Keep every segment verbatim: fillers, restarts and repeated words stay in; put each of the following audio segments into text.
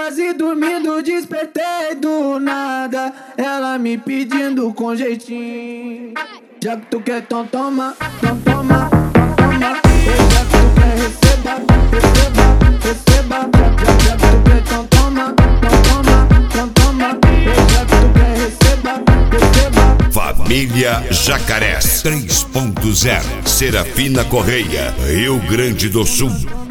quase dormindo, despertei do nada. Ela me pedindo com jeitinho. Já que tu quer, então toma, então toma, então toma. E já que tu quer, receba, receba, receba. Já, já que tu quer, então toma, então toma, então toma. E já que tu quer, receba, receba. Família Jacarés três ponto zero, Serafina Correia, Rio Grande do Sul.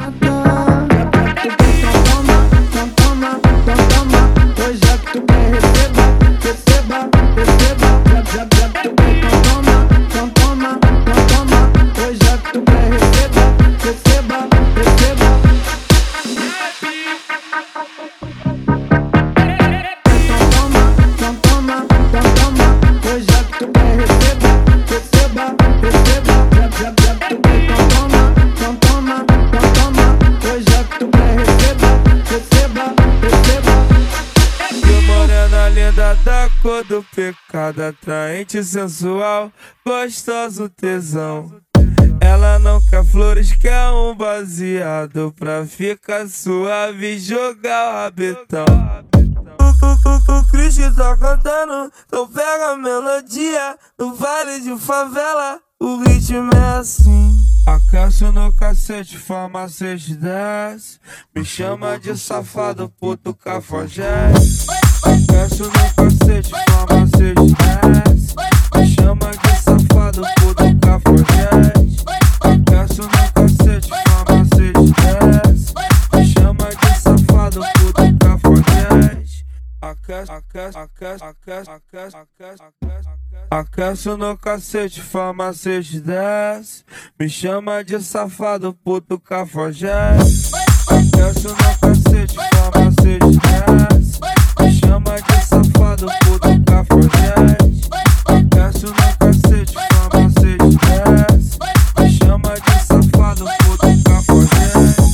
Da cor do pecado, atraente, sensual, gostoso, tesão. Ela não quer flores, quer um baseado pra ficar suave e jogar o rabetão. O, o, o, o Cristo tá cantando, então pega a melodia. No vale de favela, o ritmo é assim. Aqueço no cacete, farmacete desce. Me chama de safado, puto cafajeste. Aqueço no cacete, farmacete desce. Me chama de safado, puto cafajeste. Aqueço no cacete, farmacete desce. Me chama de safado, puto cafajeste. Aqueço, aqueço, aqueço, aqueço, aqueço, aqueço, aqueço. Aqueço no cacete, farmacete desce. Me chama de safado, puto cafajeste. Aqueço no cacete, farmacete desce. Me chama de safado, puto cafajeste. Aqueço no cacete, farmacete desce. Me chama de safado, puto cafajeste.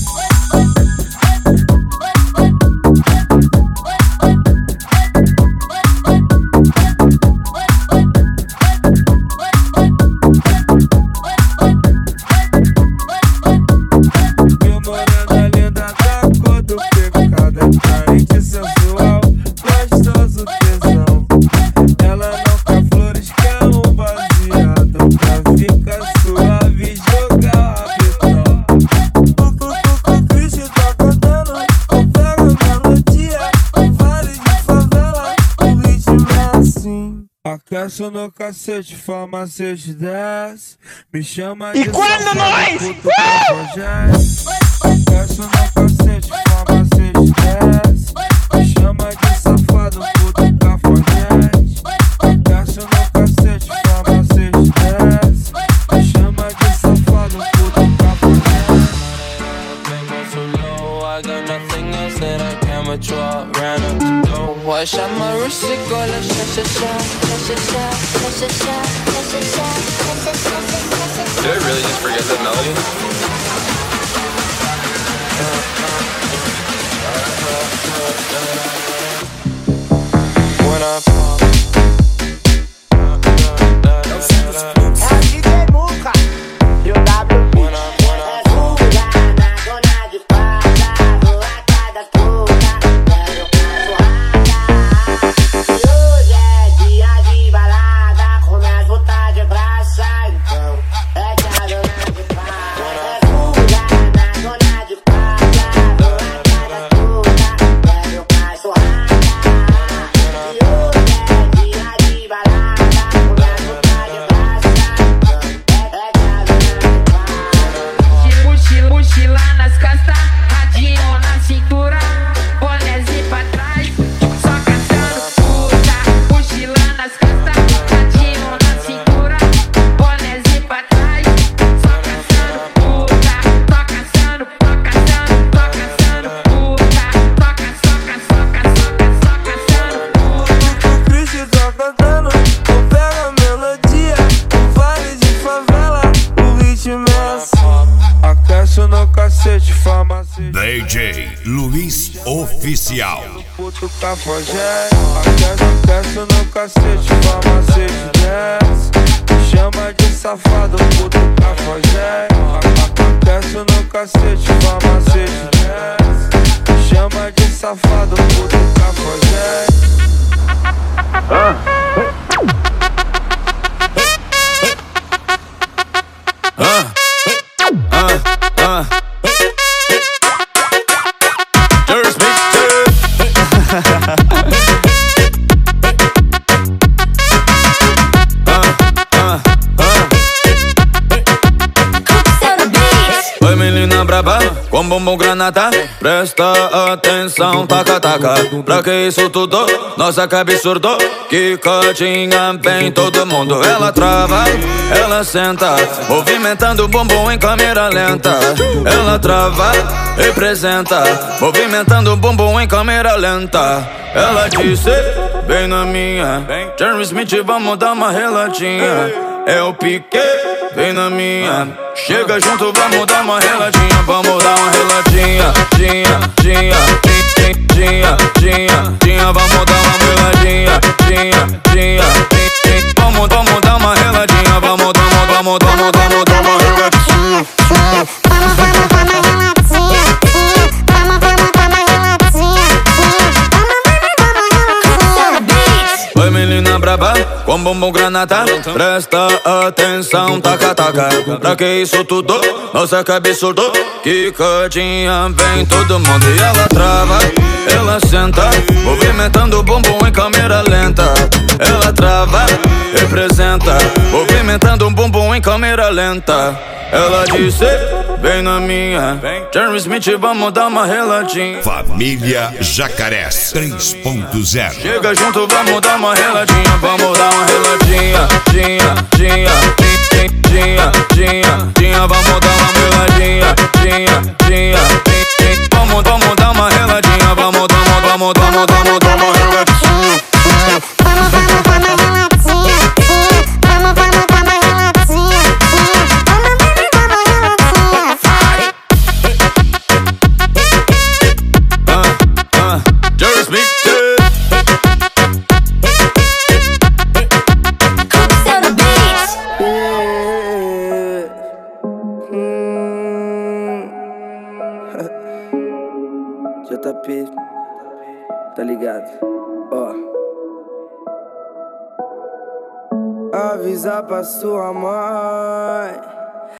Aqueço no cacete, farmacete desce. Me chama de E quando nós? Aqueço no cacete, farmacete desce. Me chama de safado, puto cafajeste. Aqueço no cacete, farmacete desce. Me chama de safado, puto cafajeste. I got nothing else that I can withdraw. Ran up the door. Wash out my wrist, go like sha sha sha, sha sha sha, sha sha sha. Did I really just forget that melody? When I fall. D J Luiz Oficial. Puto cafajeste. Aqueço no cacete, farmacete desce. Me chama de safado, puto cafajeste. Aqueço no cacete, farmacete desce. Me chama de safado, puto, cafajeste. Ah. Ah. Ah. Ah. Just me Oi menina braba, com bumbum granata, presta atenção, taca taca. Pra que isso tudo? Nossa que absurdo, quicadinha bem todo mundo. Ela trava, ela senta, movimentando o bumbum em câmera lenta. Ela trava, representa, movimentando o bumbum em câmera lenta. Ela disse, bem na minha, Jeremy Smith, vamos dar uma reladinha. É o pique, vem na minha. Chega junto, vamos dar uma reladinha. Vamos dar uma reladinha. Dinha, dinha, dinha, dinha, dinha, dinha. Vamos dar uma reladinha. Dinha, dinha, dinha. Vamos, vamos dar uma reladinha. Vamos, vamos, vamos, vamos, vamos dar uma reladinha. Oi menina braba, com bumbum granata, presta atenção, taca taca. Pra que isso tudo? Nossa que absurdo, quicadinha vem todo mundo. E ela trava, ela senta, movimentando o bumbum em câmera lenta. Ela trava, representa, movimentando o bumbum em câmera lenta. Ela disse, vem na minha, Jeremy Smith, vamos dar uma reladinha. Família Jacarés três ponto zero. Chega junto, vamos dar uma reladinha. Vamos dar uma reladinha. Dinha, dinha, dinha, dinha, dinha, dinha. Vamos dar uma reladinha. Dinha, dinha, dinha. Vamos, vamos dar uma reladinha. Vamos, vamos, vamos, vamos, vamos dar uma reladinha. J P, tá ligado? Ó. Avisar pra sua mãe.